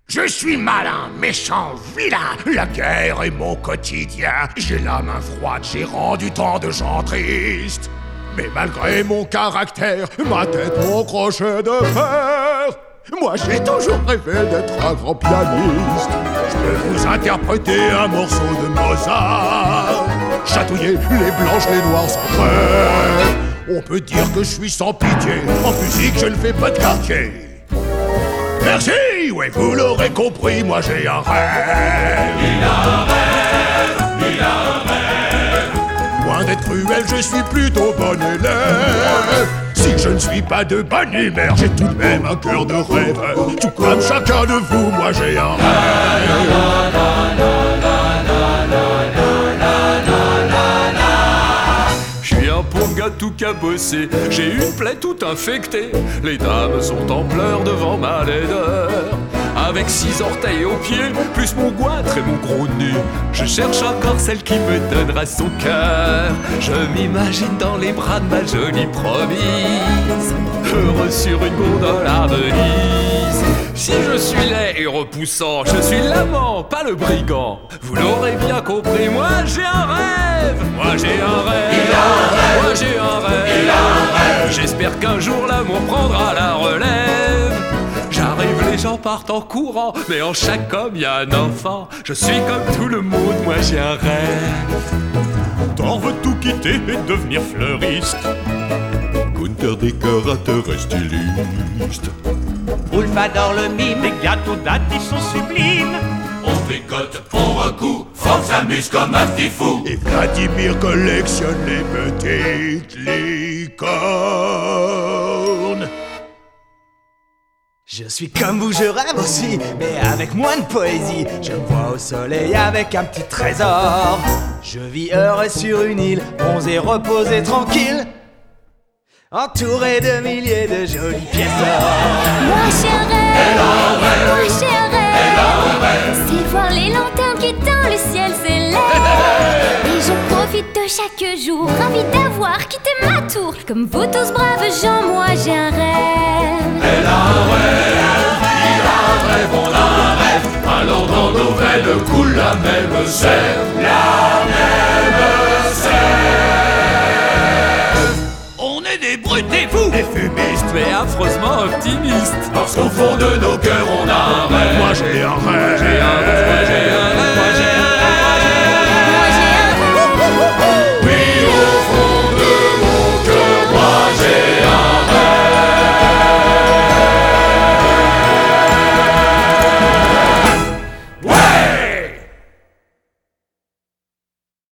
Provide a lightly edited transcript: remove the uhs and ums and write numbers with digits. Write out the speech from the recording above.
Je suis malin, méchant, vilain, la guerre est mon quotidien. J'ai la main froide, j'ai rendu tant de gens tristes. Mais malgré mon caractère, ma tête, mon crochet de fer, moi j'ai toujours rêvé d'être un grand pianiste. Je peux vous interpréter un morceau de Mozart, chatouiller les blanches, les noirs sans trêve. On peut dire que je suis sans pitié, en musique je ne fais pas de quartier. Merci, ouais, vous l'aurez compris, moi j'ai un rêve. Il a un rêve, il a un rêve. Loin d'être cruel, je suis plutôt bon élève. Si je ne suis pas de bonne humeur, j'ai tout de même un cœur de rêveur. Tout comme chacun de vous, moi j'ai un rêve. Je suis un pauvre gars tout cabossé, j'ai une plaie toute infectée. Les dames sont en pleurs devant ma laideur. Avec 6 orteils aux pieds, plus mon goitre et mon gros nez, je cherche encore celle qui me donnera son cœur. Je m'imagine dans les bras de ma jolie promise, heureux sur une gondole à Venise. Si je suis laid et repoussant, je suis l'amant, pas le brigand. Vous l'aurez bien compris, moi j'ai un rêve. Moi j'ai un rêve. Il a un rêve. Moi j'ai un rêve. Il a un rêve. J'espère qu'un jour l'amour prendra la relève. J'arrive, les gens partent en courant, mais en chaque homme y a un enfant. Je suis comme tout le monde, moi j'ai un rêve. Thor veut tout quitter et devenir fleuriste. Gunther décorateur et styliste. Wolf adore le mime, Les gâteaux d'Atti sont sublimes. On fricote, on recoue, Franck s'amuse comme un petit fou. Et Vladimir collectionne les petites licornes. je suis comme vous, je rêve aussi, mais avec moins de poésie. Je me vois au soleil avec un petit trésor. Je vis heureux sur une île, bronzé, reposé, tranquille, entouré de milliers de jolies pièces d'or. Moi j'ai un rêve, moi j'ai un rêve, c'est voir les lanternes qui dans le ciel s'élèvent. Et je profite de chaque jour, ravi d'avoir quitté ma tour. Comme vous tous braves gens, moi j'ai un rêve. Elle a un rêve, il a un rêve, on a un rêve. Alors dans nos veines coule la même sève, la même sève. On est des brutes, des fous, Des fumistes, mais affreusement optimistes. parce qu'au fond de nos cœurs on a un rêve. Moi j'ai un rêve. J'ai un rêve, j'ai un